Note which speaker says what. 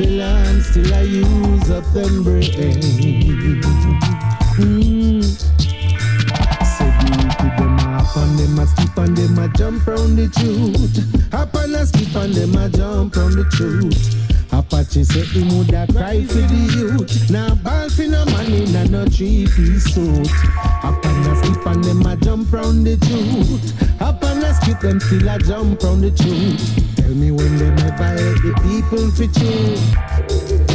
Speaker 1: Babylon still I use up them brain. Say the wicked them up and them a skip and them a jump round the truth. Up and a skip and them a jump round the truth. Apache say he woulda cry for the youth. Now ball for no money, no 3-piece suit. Up and a skip and them a jump round the truth. Up and a skip them still a jump round the truth. Tell me when them ever hate the people for chill.